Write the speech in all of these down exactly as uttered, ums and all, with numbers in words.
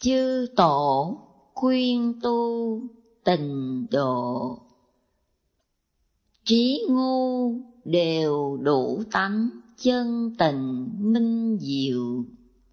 Chư tổ khuyên tu tình độ, trí ngu đều đủ tánh chân tình minh diệu.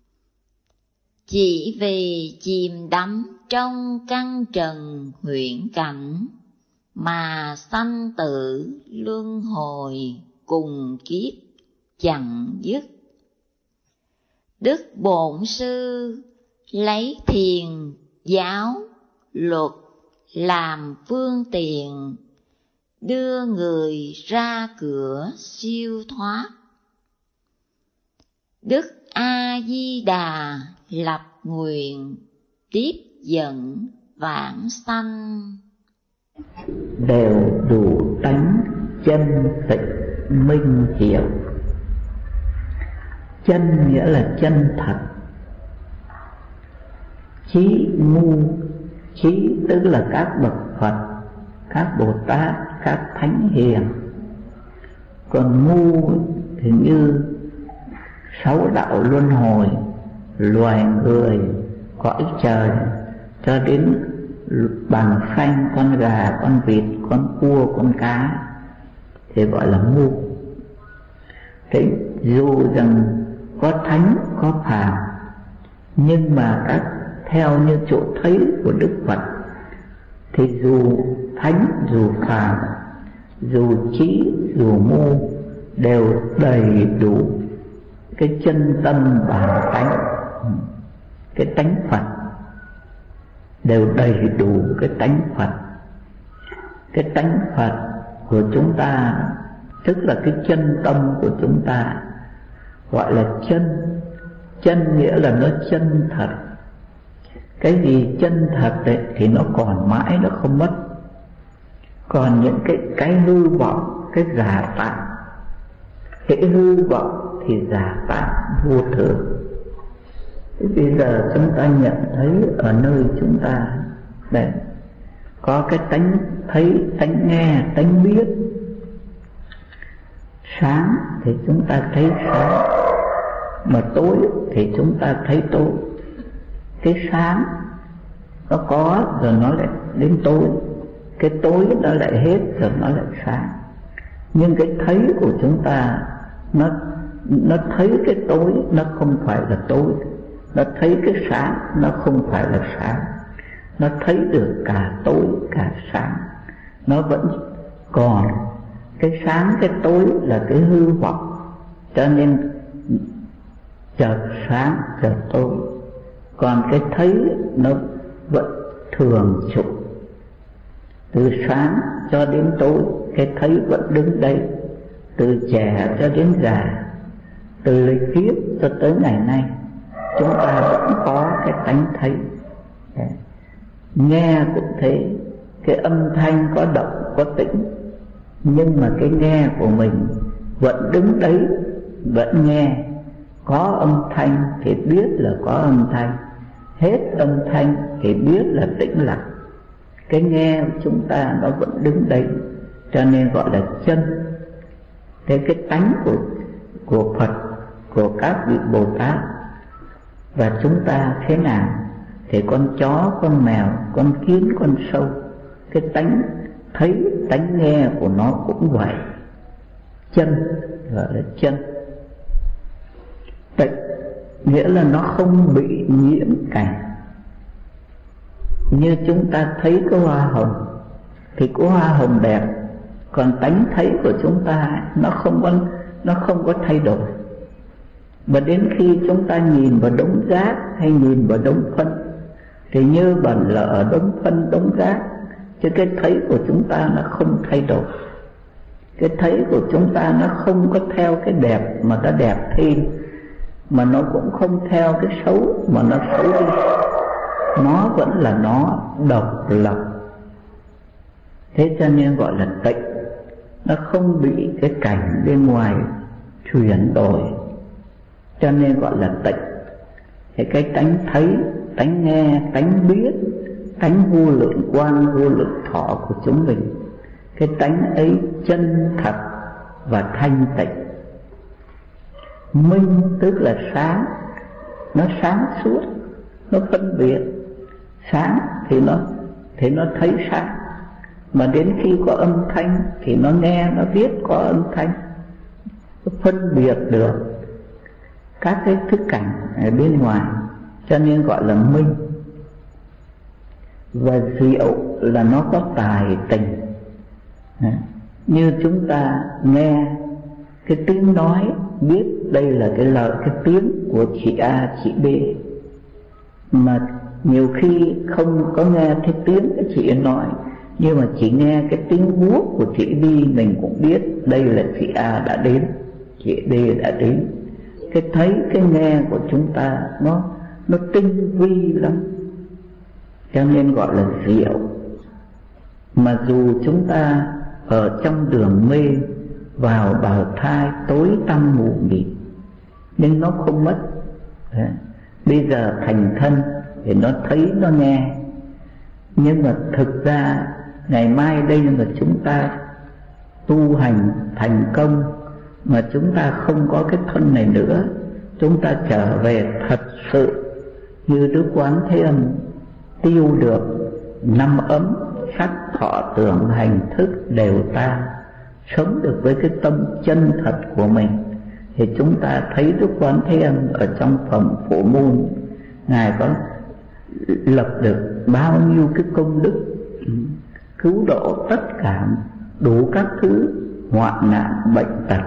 Chỉ vì chìm đắm trong căn trần huyễn cảnh, mà sanh tử luân hồi cùng kiếp chẳng dứt. Đức Bổn Sư lấy thiền giáo luật làm phương tiện, đưa người ra cửa siêu thoát. Đức A Di Đà lập nguyện tiếp dẫn vãng sanh, đều đủ tánh chân tịnh minh hiểu. Chân nghĩa là chân thật, trí ngu, trí tức là các bậc Phật, các Bồ Tát, các Thánh Hiền. Còn ngu thì như sáu đạo luân hồi, loài người, cõi trời, cho đến bằng xanh, con gà, con vịt, con cua, con cá thì gọi là ngu. Thế dù rằng có thánh, có phàm, nhưng mà các theo như chỗ thấy của Đức Phật thì dù thánh, dù phàm, dù trí, dù ngu đều đầy đủ cái chân tâm bản tánh, cái tánh Phật, đều đầy đủ cái tánh Phật. Cái tánh Phật của chúng ta tức là cái chân tâm của chúng ta, gọi là chân. Chân nghĩa là nó chân thật. Cái gì chân thật đấy thì nó còn mãi, nó không mất. Còn những cái cái hư vọng, cái giả tạm, cái hư vọng thì giả tạm vô thường. Thế bây giờ chúng ta nhận thấy ở nơi chúng ta đây có cái tánh thấy, tánh nghe, tánh biết. Sáng thì chúng ta thấy sáng, mà tối thì chúng ta thấy tối. Cái sáng nó có rồi nó lại đến tối, cái tối nó lại hết rồi nó lại sáng. Nhưng cái thấy của chúng ta nó nó thấy cái tối nó không phải là tối, nó thấy cái sáng nó không phải là sáng, nó thấy được cả tối cả sáng. Nó vẫn còn cái sáng cái tối là cái hư vọng, cho nên chợt sáng chợt tối. Còn cái thấy nó vẫn thường trụ, từ sáng cho đến tối cái thấy vẫn đứng đây, từ trẻ cho đến già, từ lịch kiếp cho tới ngày nay chúng ta vẫn có cái tánh thấy. Nghe cũng thế, cái âm thanh có động có tĩnh, nhưng mà cái nghe của mình vẫn đứng đấy, vẫn nghe. Có âm thanh thì biết là có âm thanh, hết âm thanh thì biết là tĩnh lặng. Cái nghe của chúng ta nó vẫn đứng đấy, cho nên gọi là chân. Thế cái tánh của, của Phật, của các vị Bồ Tát và chúng ta thế nào? Thì con chó, con mèo, con kiến, con sâu, cái tánh thấy, tánh nghe của nó cũng vậy. Chân gọi là chân. Tịnh nghĩa là nó không bị nhiễm cảnh. Như chúng ta thấy cái hoa hồng thì cái hoa hồng đẹp, còn tánh thấy của chúng ta nó không có, nó không có thay đổi. Và đến khi chúng ta nhìn vào đống rác hay nhìn vào đống phân thì như bẩn là ở đống phân, đống rác, chứ cái thấy của chúng ta nó không thay đổi. Cái thấy của chúng ta nó không có theo cái đẹp mà nó đẹp thêm, mà nó cũng không theo cái xấu mà nó xấu đi. Nó vẫn là nó, độc lập. Thế cho nên gọi là tịnh. Nó không bị cái cảnh bên ngoài chuyển đổi, cho nên gọi là tịnh. Thì cái tánh thấy, tánh nghe, tánh biết, tánh vô lượng quang, vô lượng thọ của chúng mình, cái tánh ấy chân thật và thanh tịnh. Minh tức là sáng, nó sáng suốt, nó phân biệt. Sáng thì nó thì nó thấy sáng, mà đến khi có âm thanh thì nó nghe, nó biết có âm thanh, nó phân biệt được các cái thức cảnh ở bên ngoài, cho nên gọi là minh. Và diệu là nó có tài tình. Như chúng ta nghe cái tiếng nói, biết đây là cái lời, cái tiếng của chị A, chị B, mà nhiều khi không có nghe cái tiếng cái chị nói, nhưng mà chỉ nghe cái tiếng buốt của chị B, mình cũng biết đây là chị A đã đến, chị D đã đến. Cái thấy, cái nghe của chúng ta nó nó tinh vi lắm, cho nên gọi là diệu. Mà dù chúng ta ở trong đường mê, vào bào thai tối tăm mù mịt, nhưng nó không mất. Bây giờ thành thân thì nó thấy, nó nghe. Nhưng mà thực ra ngày mai đây mà chúng ta tu hành thành công, mà chúng ta không có cái thân này nữa, chúng ta trở về thật sự như Đức Quán Thế Âm, tiêu được năm ấm sắc thọ tưởng hành thức đều tan, sống được với cái tâm chân thật của mình, thì chúng ta thấy Đức Quán Thế Âm ở trong phẩm Phổ Môn, Ngài có lập được bao nhiêu cái công đức, cứu độ tất cả đủ các thứ hoạn nạn bệnh tật.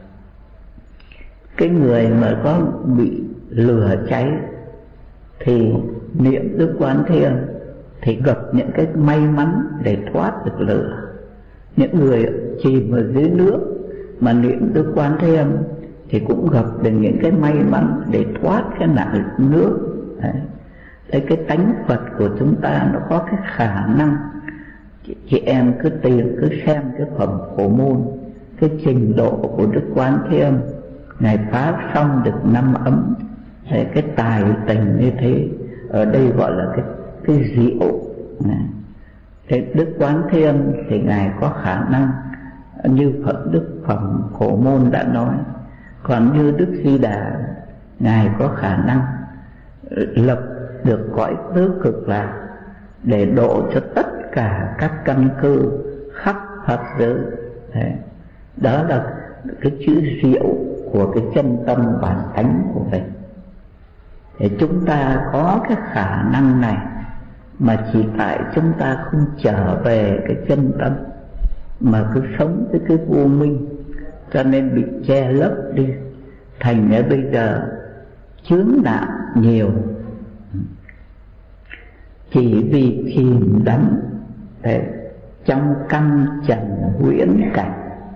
Cái người mà có bị lửa cháy thì niệm Đức Quán Thế Âm thì gặp những cái may mắn để thoát được lửa. Những người chìm ở dưới nước mà niệm Đức Quán Thế Âm thì cũng gặp được những cái may mắn để thoát cái nạn nước. Đấy. Đấy, cái tánh Phật của chúng ta nó có cái khả năng. Chị, chị em cứ tìm, cứ xem cái phẩm Phổ Môn, cái trình độ của Đức Quán Thế Âm, Ngài phá xong được năm ấm. Đấy, cái tài tình như thế, ở đây gọi là cái cái diệu. Thế Đức Quán Thế Âm thì Ngài có khả năng như Phật Đức Phẩm Phổ Môn đã nói. Còn như Đức Di Đà, Ngài có khả năng lập được cõi tứ cực lạc để độ cho tất cả các căn cơ khắp Phật giới. Đó là cái chữ diệu của cái chân tâm bản tánh của mình. Thì chúng ta có cái khả năng này, mà chỉ tại chúng ta không trở về cái chân tâm, mà cứ sống với cái vô minh, cho nên bị che lấp đi. Thành ra bây giờ chướng nạn nhiều, chỉ vì chìm đắm trong căn trần huyễn cảnh.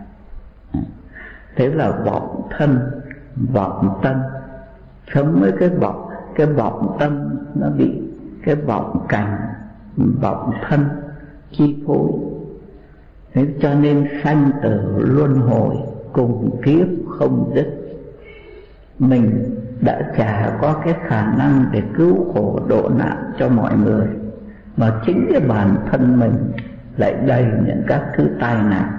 Thế là vọng thân, vọng tâm, sống với cái vọng, cái vọng tâm nó bị cái vọng cảnh, vọng thân chi phối. Thế cho nên sanh tử luân hồi, cùng kiếp không dứt. Mình đã chả có cái khả năng để cứu khổ độ nạn cho mọi người, mà chính cái bản thân mình lại đầy những các thứ tai nạn.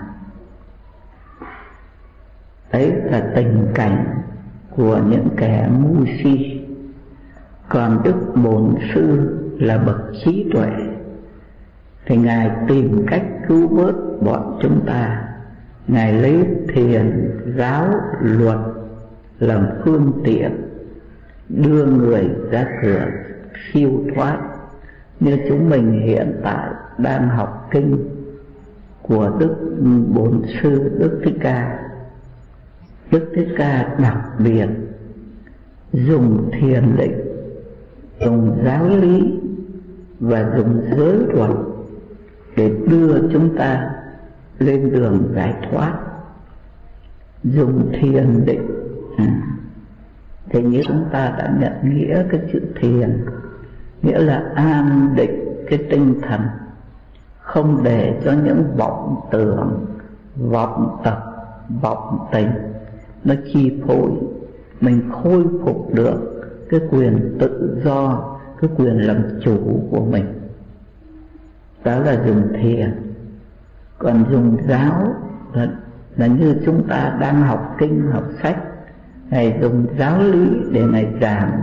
Đấy là tình cảnh của những kẻ ngu si. Còn Đức Bổn Sư là bậc trí tuệ, thì Ngài tìm cách cứu vớt bọn chúng ta. Ngài lấy thiền, giáo, luật làm phương tiện đưa người ra cửa siêu thoát. Như chúng mình hiện tại đang học kinh của Đức Bổn Sư Đức Thích Ca. Đức Thích Ca đặc biệt dùng thiền định, dùng giáo lý và dùng giới luật để đưa chúng ta lên đường giải thoát. Dùng thiền định à, thì như chúng ta đã nhận nghĩa cái chữ thiền, nghĩa là an định cái tinh thần, không để cho những vọng tưởng, vọng tập, vọng tình nó chi phối. Mình khôi phục được cái quyền tự do, cái quyền làm chủ của mình. Đó là dùng thiền. Còn dùng giáo là, là như chúng ta đang học kinh, học sách. Ngài dùng giáo lý để Ngài giảng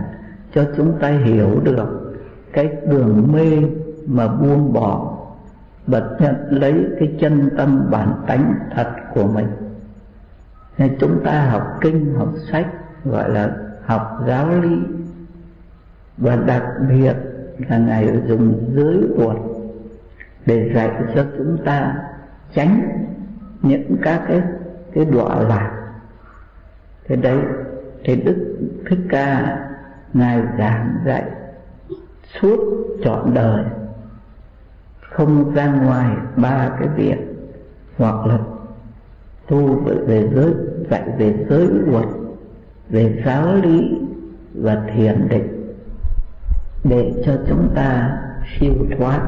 cho chúng ta hiểu được cái đường mê mà buông bỏ và nhận lấy cái chân tâm bản tánh thật của mình. Nên chúng ta học kinh, học sách gọi là học giáo lý, và đặc biệt là Ngài dùng giới luật để dạy cho chúng ta tránh những các cái cái đọa lạc. Thế đấy, thì Đức Thích Ca Ngài giảng dạy suốt trọn đời, không ra ngoài ba cái việc, hoặc là tu về giới, dạy về giới luật, về giáo lý và thiền định, để cho chúng ta siêu thoát.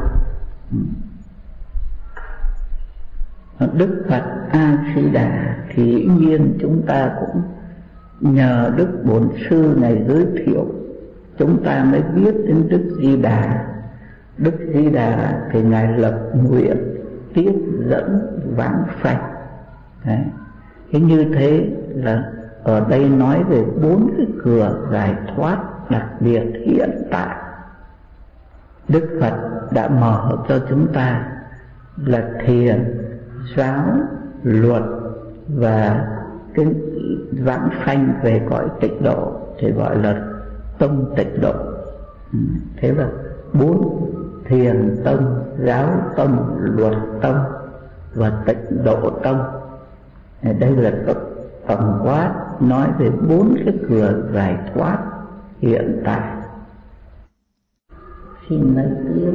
Đức Phật A Di Đà thì dĩ nhiên chúng ta cũng nhờ Đức Bổn Sư này giới thiệu, chúng ta mới biết đến Đức Di Đà. Đức Di Đà thì Ngài lập nguyện tiếp dẫn vãng sanh. Đấy. Thế như thế là ở đây nói về bốn cái cửa giải thoát đặc biệt hiện tại. Đức Phật đã mở cho chúng ta là thiền, giáo, luật và cái vãng sanh về cõi tịnh độ thì gọi là tông tịnh độ. Thế là bốn: thiền tông, giáo tông, luật tông và tịnh độ tông. Đây là tổng quát nói về bốn cái cửa giải thoát hiện tại. Xin nói tiếp.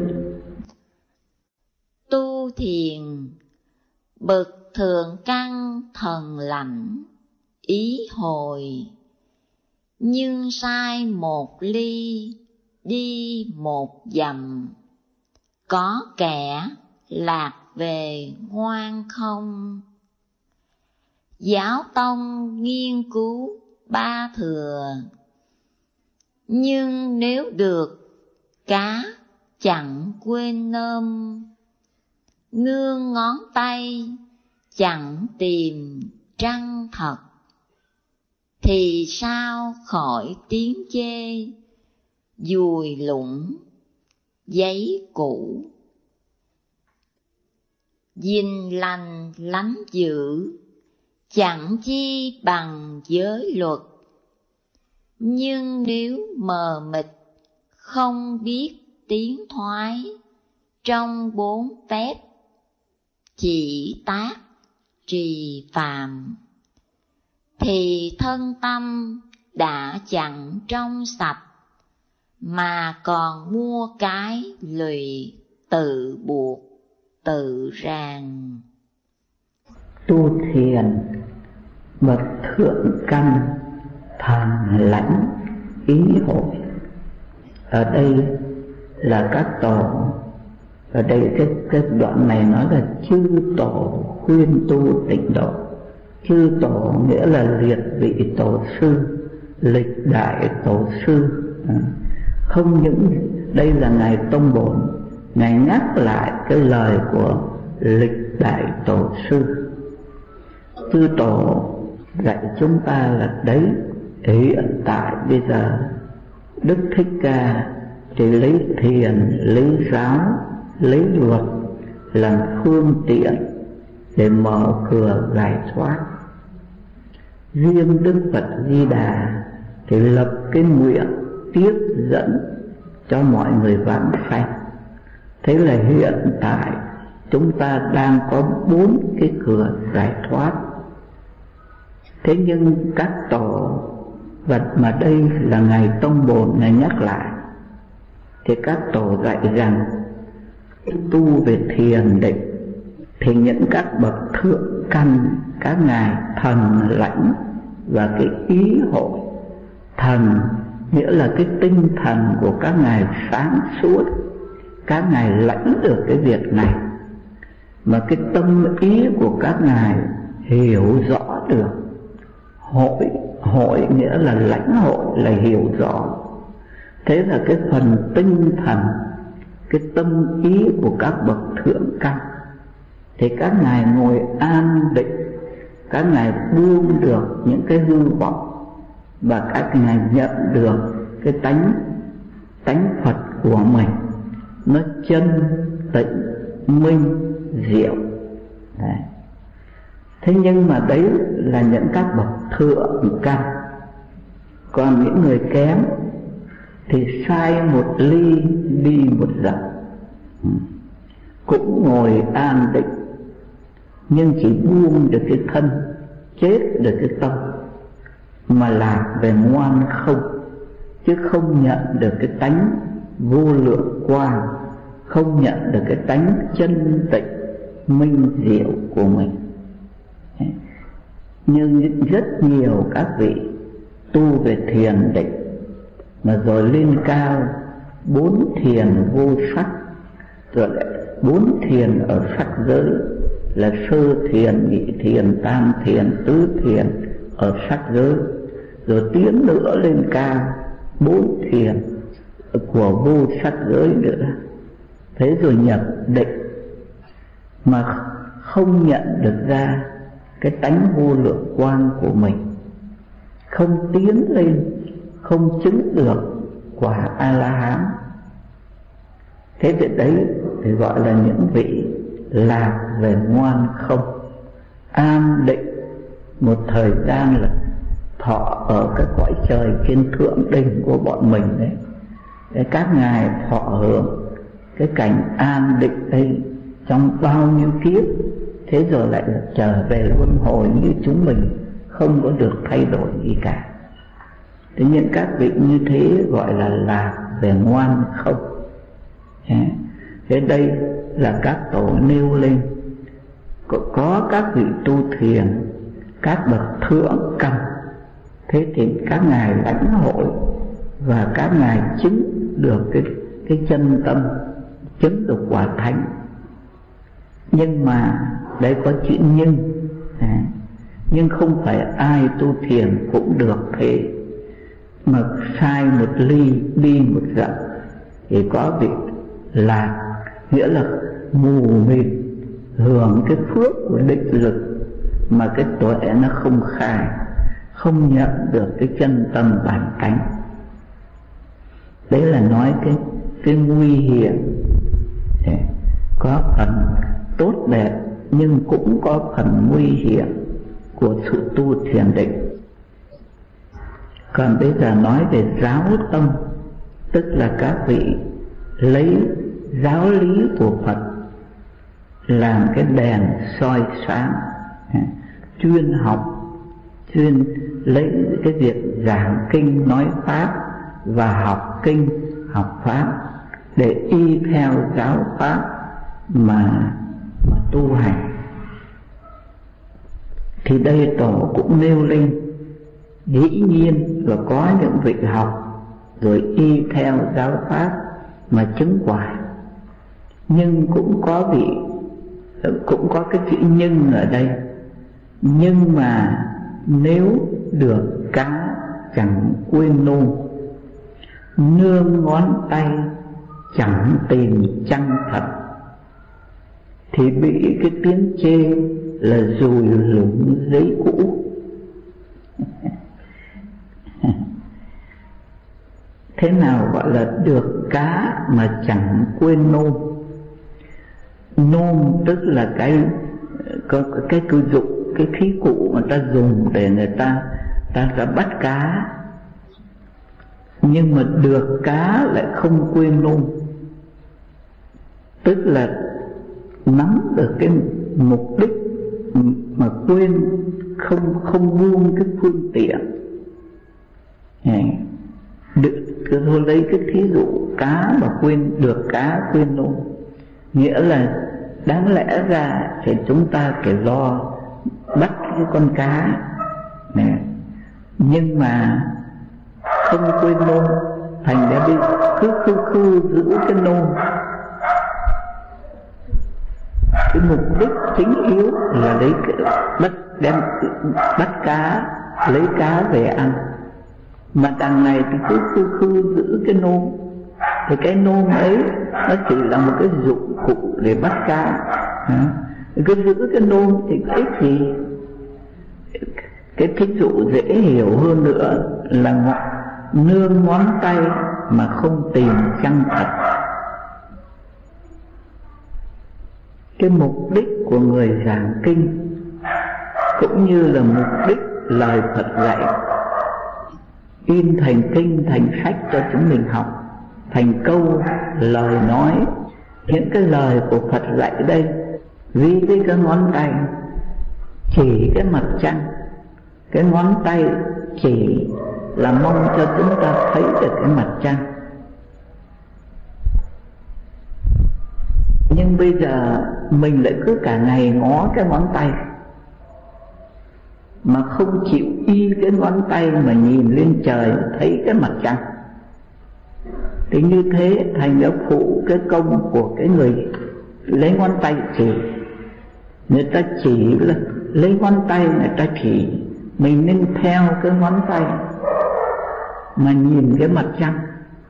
Tu thiền bậc thượng căn thần lãnh ý hồi, nhưng sai một ly đi một dặm, có kẻ lạc về ngoan không. Giáo tông nghiên cứu ba thừa, nhưng nếu được cá chẳng quên nôm. Nương ngón tay chẳng tìm trăng thật, thì sao khỏi tiếng chê dùi lũng giấy cũ. Dình lành lánh dữ chẳng chi bằng giới luật, nhưng nếu mờ mịt không biết tiến thoái, trong bốn phép chỉ tác trì phàm, thì thân tâm đã chẳng trong sạch, mà còn mua cái lụy tự buộc tự ràng. Tu thiền bậc thượng căn thần lãnh ý hội. Ở đây là các tổ. Ở đây cái, cái đoạn này nói là chư tổ khuyên tu tịnh độ. Chư tổ nghĩa là liệt vị tổ sư, lịch đại tổ sư. Không những đây là Ngài Tông Bổn, Ngài nhắc lại cái lời của lịch đại tổ sư. Chư tổ dạy chúng ta là đấy, hiện tại bây giờ Đức Thích Ca thì lấy thiền, lấy giáo, lấy luật làm phương tiện để mở cửa giải thoát. Riêng Đức Phật Di Đà thì lập cái nguyện tiếp dẫn cho mọi người vãng sanh. Thế là hiện tại chúng ta đang có bốn cái cửa giải thoát. Thế nhưng các tổ, và mà đây là Ngài Tông Bổn Ngài nhắc lại, thì các tổ dạy rằng tu về thiền định thì những các bậc thượng căn, các ngài thần lãnh và cái ý hội. Thần nghĩa là cái tinh thần của các ngài sáng suốt, các ngài lãnh được cái việc này, mà cái tâm ý của các ngài hiểu rõ được. Hội, hội nghĩa là lãnh hội, là hiểu rõ. Thế là cái phần tinh thần, cái tâm ý của các bậc thượng căn thì các ngài ngồi an định, các ngài buông được những cái hư vọng, và các ngài nhận được cái tánh tánh Phật của mình nó chân tịnh minh diệu. Đấy. Thế nhưng mà đấy là những các bậc thượng căn. Còn những người kém thì sai một ly đi một dặm, cũng ngồi an định nhưng chỉ buông được cái thân, chết được cái tâm, mà lạc về ngoan không, chứ không nhận được cái tánh vô lượng quang, không nhận được cái tánh chân tịnh minh diệu của mình. Nhưng rất nhiều các vị tu về thiền định mà rồi lên cao bốn thiền vô sắc, rồi lại bốn thiền ở sắc giới là sơ thiền, nhị thiền, tam thiền, tứ thiền ở sắc giới, rồi tiến nữa lên cao bốn thiền của vô sắc giới nữa. Thế rồi nhập định mà không nhận được ra cái tánh vô lượng quang của mình, không tiến lên, không chứng được quả A-la-hán. Thế thì đấy thì gọi là những vị lạc về ngoan không, an định một thời gian là thọ ở cái cõi trời trên thượng đỉnh của bọn mình đấy. Để các ngài thọ hưởng cái cảnh an định đây trong bao nhiêu kiếp, thế rồi lại trở về luân hồi như chúng mình, không có được thay đổi gì cả. Thế nhưng các vị như thế gọi là lạc về ngoan không. Thế đây là các tổ nêu lên. Có, có các vị tu thiền, các bậc thượng căn, thế thì các ngài lãnh hội và các ngài chứng được cái, cái chân tâm, chứng được quả thánh. Nhưng mà đấy có chuyện nhưng à, nhưng không phải ai tu thiền cũng được thế, mà sai một ly đi một dặm thì có vị lạc, nghĩa là mù mịt hưởng cái phước của định lực mà cái tuệ nó không khai, không nhận được cái chân tâm bản tánh. Đấy là nói cái cái nguy hiểm. Có phần tốt đẹp nhưng cũng có phần nguy hiểm của sự tu thiền định. Còn bây giờ nói về giáo tâm, tức là các vị lấy giáo lý của Phật làm cái đèn soi sáng, chuyên học, chuyên lấy cái việc giảng kinh nói pháp và học kinh học pháp để y theo giáo pháp mà, mà tu hành. Thì đây tổ cũng nêu lên, dĩ nhiên là có những vị học rồi y theo giáo pháp mà chứng quả, nhưng cũng có vị cũng có cái chữ nhưng ở đây. Nhưng mà nếu được cá chẳng quên nôn, nương ngón tay chẳng tìm trăng thật, thì bị cái tiếng chê là dùi lủng giấy cũ. Thế nào gọi là được cá mà chẳng quên nôm? Nôm tức là cái có cái cư dụng, cái khí cụ mà ta dùng để người ta ta ra bắt cá, nhưng mà được cá lại không quên nôm, tức là nắm được cái mục đích mà quên không không buông cái phương tiện. Được, tôi lấy cái thí dụ cá mà quên được cá quên nôm, nghĩa là đáng lẽ ra thì chúng ta phải lo bắt cái con cá này, nhưng mà không quên nôm, thành ra đi cứ khư khư giữ cái nôm. Cái mục đích chính yếu là lấy cái, bắt đem bắt cá, lấy cá về ăn, mà đằng này thì cứ khư khư giữ cái nôm. Thì cái nôm ấy nó chỉ là một cái dụng cụ để bắt cá. Cứ giữ cái nôm thì cái thì cái thí dụ dễ hiểu hơn nữa là nương ngón tay mà không tìm chân thật. Cái mục đích của người giảng kinh cũng như là mục đích lời Phật dạy, in thành kinh, thành sách cho chúng mình học, thành câu lời nói. Những cái lời của Phật dạy đây ví với cái ngón tay chỉ cái mặt trăng. Cái ngón tay chỉ là mong cho chúng ta thấy được cái mặt trăng. Nhưng bây giờ mình lại cứ cả ngày ngó cái ngón tay mà không chịu y cái ngón tay mà nhìn lên trời thấy cái mặt trăng. Thì như thế thành đã phụ cái công của cái người lấy ngón tay chỉ. Người ta chỉ là lấy ngón tay người ta chỉ, mình nên theo cái ngón tay mà nhìn cái mặt trăng.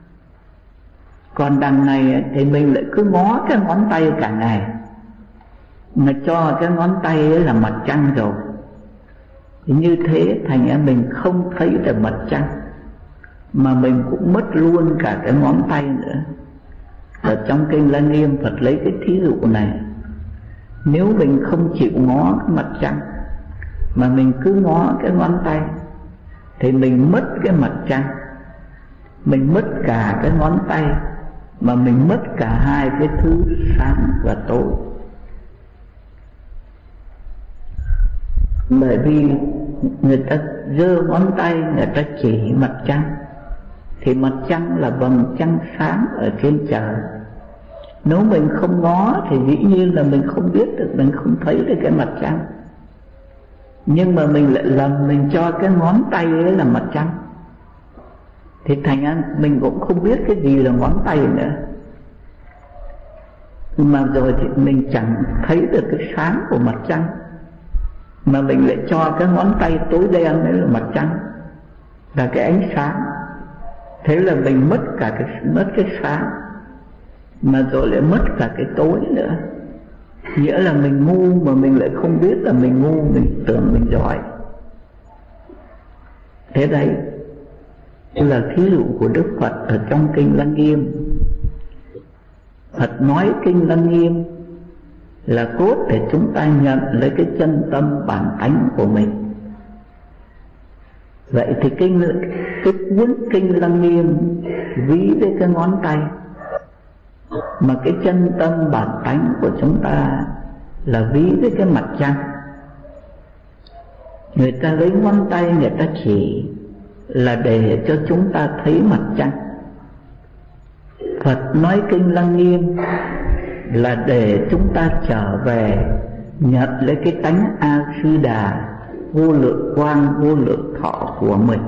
Còn đằng này thì mình lại cứ ngó cái ngón tay cả ngày, mà cho cái ngón tay ấy là mặt trăng rồi. Thì như thế thành ra mình không thấy được mặt trăng, mà mình cũng mất luôn cả cái ngón tay nữa. Ở trong kinh Lăng Nghiêm Phật lấy cái thí dụ này, nếu mình không chịu ngó cái mặt trăng mà mình cứ ngó cái ngón tay thì mình mất cái mặt trăng, mình mất cả cái ngón tay, mà mình mất cả hai cái thứ sáng và tối. Bởi vì người ta giơ ngón tay, người ta chỉ mặt trăng, thì mặt trăng là vầng trăng sáng ở trên trời. Nếu mình không ngó thì dĩ nhiên là mình không biết được, mình không thấy được cái mặt trăng. Nhưng mà mình lại lầm, mình cho cái ngón tay ấy là mặt trăng, thì thành ra mình cũng không biết cái gì là ngón tay nữa. Mà rồi thì mình chẳng thấy được cái sáng của mặt trăng, mà mình lại cho cái ngón tay tối đen đấy là mặt trăng, là cái ánh sáng. Thế là mình mất cả cái mất cái sáng, mà rồi lại mất cả cái tối nữa. Nghĩa là mình ngu mà mình lại không biết là mình ngu, mình tưởng mình giỏi. Thế đấy là thí dụ của Đức Phật ở trong kinh Lăng Nghiêm. Phật nói kinh Lăng Nghiêm là cốt để chúng ta nhận lấy cái chân tâm bản tánh của mình. Vậy thì kinh cái cuốn kinh Lăng Nghiêm ví với cái ngón tay, mà cái chân tâm bản tánh của chúng ta là ví với cái mặt trăng. Người ta lấy ngón tay người ta chỉ là để cho chúng ta thấy mặt trăng. Phật nói kinh Lăng Nghiêm là để chúng ta trở về nhận lấy cái tánh A Sư Đà vô lượng quang vô lượng thọ của mình.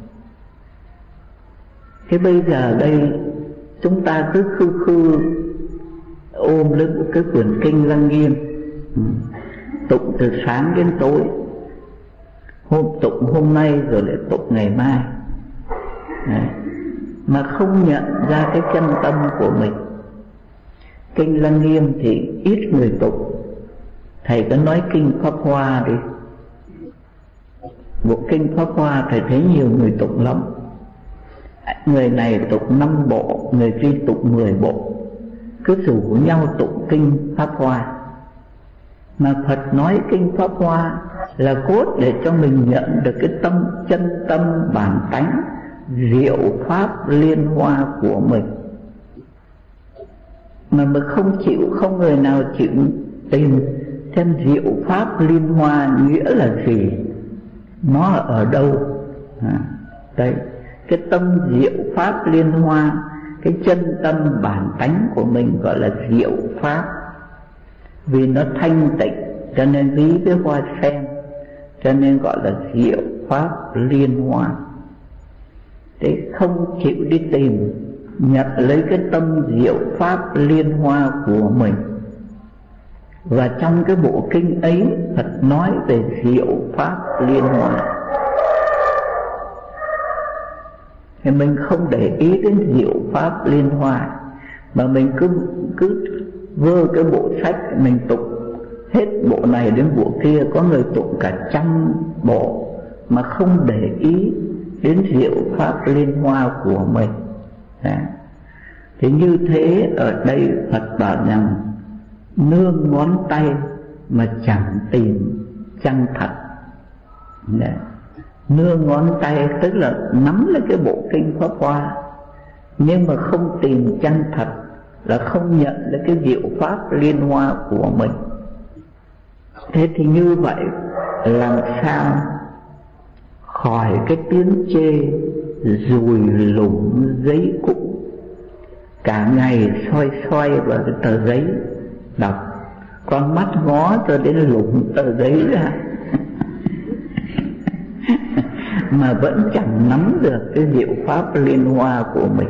Thế bây giờ đây chúng ta cứ khư khư ôm lấy cái quyển kinh Lăng Nghiêm, tụng từ sáng đến tối, hôm tụng hôm nay rồi lại tụng ngày mai. Đấy. Mà không nhận ra cái chân tâm của mình. Kinh Lăng Nghiêm thì ít người tụng. Thầy có nói kinh Pháp Hoa đi, bộ kinh Pháp Hoa thầy thấy nhiều người tụng lắm. Người này tụng năm bộ, người kia tụng mười bộ, cứ rủ nhau tụng kinh Pháp Hoa. Mà Phật nói kinh Pháp Hoa là cốt để cho mình nhận được cái tâm chân tâm bản tánh diệu pháp liên hoa của mình. Mà mình không chịu, không người nào chịu tìm xem diệu pháp liên hoa nghĩa là gì, nó ở đâu. À, đây cái tâm diệu pháp liên hoa, cái chân tâm bản tánh của mình gọi là diệu pháp. Vì nó thanh tịnh cho nên ví với hoa sen, cho nên gọi là diệu pháp liên hoa. Thế không chịu đi tìm nhận lấy cái tâm diệu pháp liên hoa của mình. Và trong cái bộ kinh ấy Phật nói về diệu pháp liên hoa, thì mình không để ý đến diệu pháp liên hoa, mà mình cứ cứ vơ cái bộ sách mình tụng hết bộ này đến bộ kia. Có người tụng cả trăm bộ mà không để ý đến diệu pháp liên hoa của mình. Đó. Thì như thế ở đây Phật bảo rằng nương ngón tay mà chẳng tìm chân thật. Đó. Nương ngón tay tức là nắm lấy cái bộ kinh Pháp Hoa, nhưng mà không tìm chân thật, là không nhận lấy cái diệu pháp liên hoa của mình. Thế thì như vậy làm sao khỏi cái tiếng chê dùi lủng giấy cũ, cả ngày soi soi vào cái tờ giấy đọc, con mắt ngó cho đến lủng tờ giấy ra mà vẫn chẳng nắm được cái diệu pháp liên hoa của mình.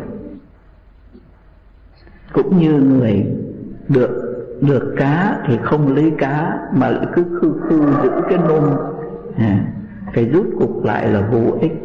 Cũng như người được được cá thì không lấy cá mà lại cứ khư khư giữ cái nôm, à, cái rút cục lại là vô ích.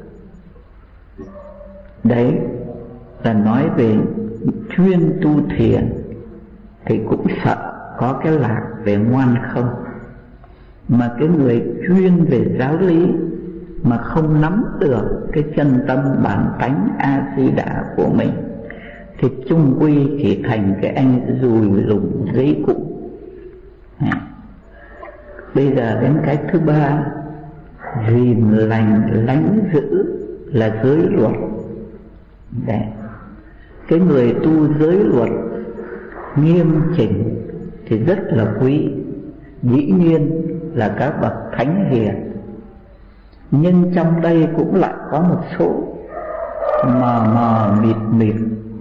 Đấy là nói về chuyên tu thiền thì cũng sợ có cái lạc về ngoan không, mà cái người chuyên về giáo lý mà không nắm được cái chân tâm bản tánh A Di Đà của mình thì chung quy chỉ thành cái anh dùi lủng giấy cũ. À. Bây giờ đến cái thứ ba, gìn lành lánh giữ là giới luật. Đấy. Cái người tu giới luật nghiêm chỉnh thì rất là quý, dĩ nhiên là các bậc thánh hiền. Nhưng trong đây cũng lại có một số mờ mờ mịt mịt,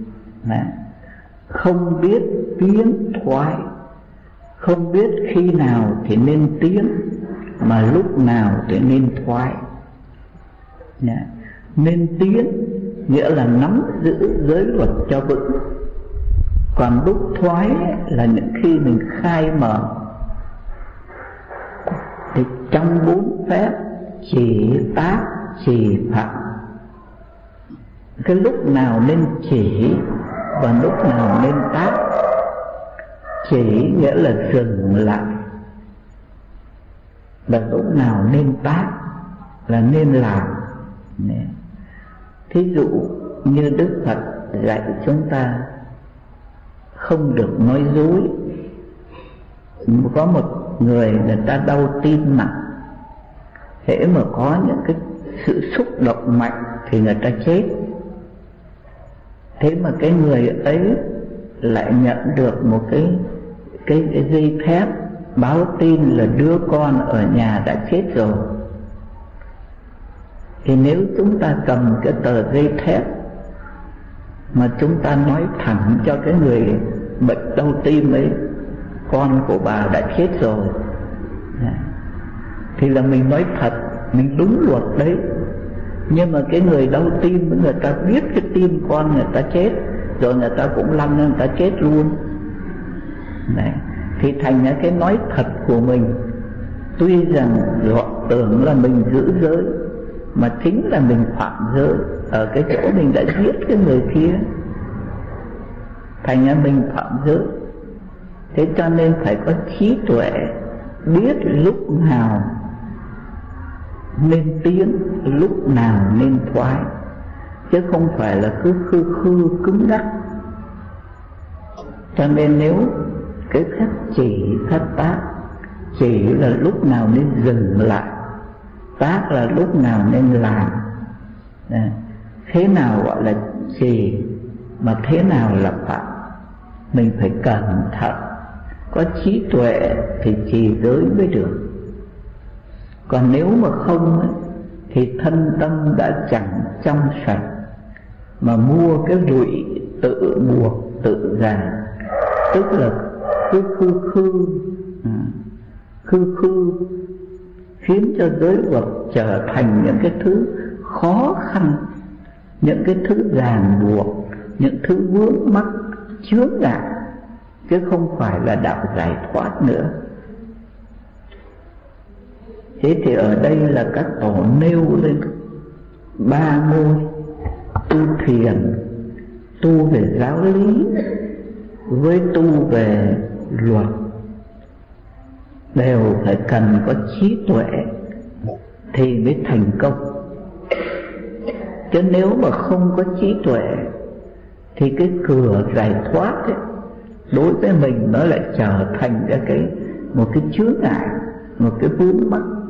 không biết tiến thoái, không biết khi nào thì nên tiến mà lúc nào thì nên thoái. Nên tiến nghĩa là nắm giữ giới luật cho vững, còn lúc thoái là những khi mình khai mở. Thì trong bốn phép chỉ tác chỉ phạm, cái lúc nào nên chỉ và lúc nào nên tác. Chỉ nghĩa là dừng lại, và lúc nào nên tác là nên làm. Thí dụ như Đức Phật dạy chúng ta không được nói dối. Có một người người ta đau tim nặng, hễ mà có những cái sự xúc động mạnh thì người ta chết. Thế mà cái người ấy lại nhận được một cái cái, cái dây thép báo tin là đứa con ở nhà đã chết rồi. Thì nếu chúng ta cầm cái tờ dây thép mà chúng ta nói thẳng cho cái người bệnh đau tim ấy, con của bà đã chết rồi, thì là mình nói thật, mình đúng luật đấy. Nhưng mà cái người đau tim, người ta biết cái tim con người ta chết rồi, người ta cũng lăn người ta chết luôn. Đấy. Thì thành ra cái nói thật của mình, tuy rằng họ tưởng là mình giữ giới, mà chính là mình phạm giới ở cái chỗ mình đã giết cái người kia. Thành ra mình phạm giới. Thế cho nên phải có trí tuệ, biết lúc nào nên tiến, lúc nào nên thoái, chứ không phải là cứ khư khư cứng đắc. Cho nên nếu cái phép chỉ, phép tác, chỉ là lúc nào nên dừng lại, tác là lúc nào nên làm. Thế nào gọi là chỉ, mà thế nào là phạm, mình phải cẩn thận, có trí tuệ thì trì giới mới được. Còn nếu mà không ấy, thì thân tâm đã chẳng trong sạch, mà mua cái lụy tự buộc tự ràng, tức là cứ khư khư à, khư khư khiến cho giới luật trở thành những cái thứ khó khăn, những cái thứ ràng buộc, những thứ vướng mắc chướng ngại, chứ không phải là đạo giải thoát nữa. Thế thì ở đây là các tổ nêu lên ba ngôi: tu thiền, tu về giáo lý, với tu về luật, đều phải cần có trí tuệ thì mới thành công. Chứ nếu mà không có trí tuệ thì cái cửa giải thoát ấy, đối với mình nó lại trở thành ra cái một cái chướng ngại, một cái vướng mắc.